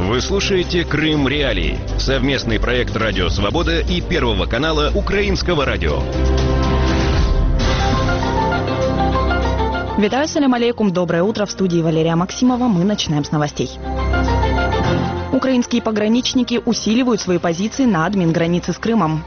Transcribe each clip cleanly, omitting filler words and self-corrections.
Вы слушаете «Крым Реалии» – совместный проект «Радио Свобода» и Первого канала Украинского радио. Витаю, салям алейкум, доброе утро. В студии Валерия Максимова. Мы начинаем с новостей. Украинские пограничники усиливают свои позиции на админгранице с Крымом.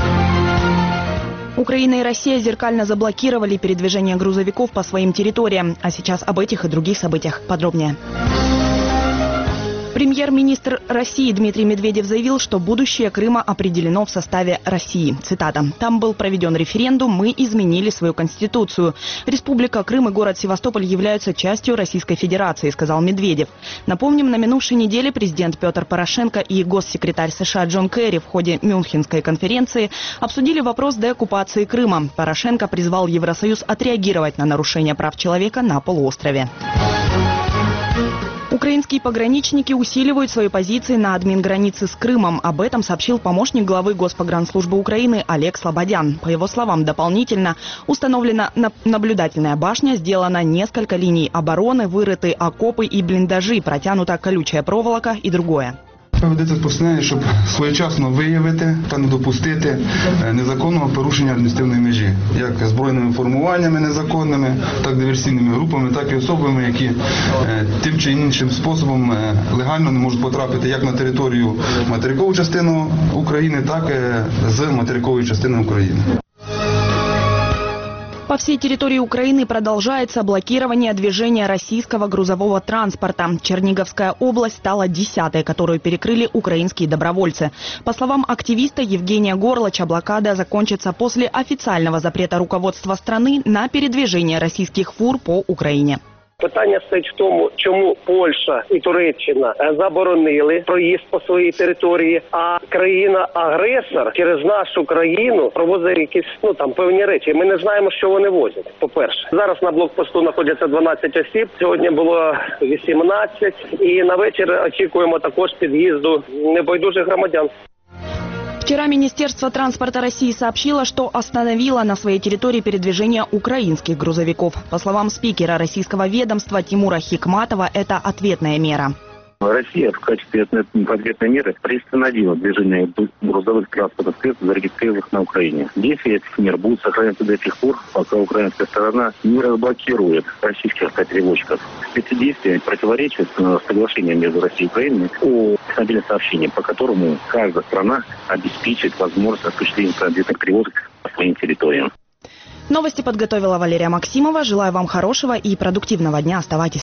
Украина и Россия зеркально заблокировали передвижение грузовиков по своим территориям. А сейчас об этих и других событиях подробнее. Премьер-министр России Дмитрий Медведев заявил, что будущее Крыма определено в составе России. Цитата. «Там был проведен референдум, мы изменили свою конституцию. Республика Крым и город Севастополь являются частью Российской Федерации», сказал Медведев. Напомним, на минувшей неделе президент Петр Порошенко и госсекретарь США Джон Керри в ходе Мюнхенской конференции обсудили вопрос деоккупации Крыма. Порошенко призвал Евросоюз отреагировать на нарушение прав человека на полуострове. Украинские пограничники усиливают свои позиции на админгранице с Крымом. Об этом сообщил помощник главы Госпогранслужбы Украины Олег Слободян. По его словам, дополнительно установлена наблюдательная башня, сделано несколько линий обороны, вырыты окопы и блиндажи, протянута колючая проволока и другое. Ведеться спостереження, щоб своєчасно виявити та не допустити незаконного порушення адміністративної межі, як збройними формуваннями незаконними, так диверсійними групами, так і особами, які тим чи іншим способом легально не можуть потрапити як на територію материкової частини України, так і з материкової частини України. По всей территории Украины продолжается блокирование движения российского грузового транспорта. Черниговская область стала 10-й, которую перекрыли украинские добровольцы. По словам активиста Евгения Горлача, блокада закончится после официального запрета руководства страны на передвижение российских фур по Украине. Питання стоїть в тому, чому Польща і Туреччина заборонили проїзд по своїй території, а країна-агресор через нашу країну провозить якісь певні речі. Ми не знаємо, що вони возять, по-перше. Зараз на блокпосту знаходяться 12 осіб, сьогодні було 18, і на вечір очікуємо також під'їзду небайдужих громадян. Вчера Министерство транспорта России сообщило, что остановило на своей территории передвижение украинских грузовиков. По словам спикера российского ведомства Тимура Хикматова, это ответная мера. Россия в качестве ответной меры приостановила движение грузовых транспортных средств, зарегистрированных на Украине. Действие этих мер будет сохраняться до тех пор, пока украинская сторона не разблокирует российских автоперевозчиков. Эти действия противоречат соглашению между Россией и Украиной о мобильном сообщении, по которому каждая страна обеспечит возможность осуществления транзитных перевозок по своим территориям. Новости подготовила Валерия Максимова. Желаю вам хорошего и продуктивного дня. Оставайтесь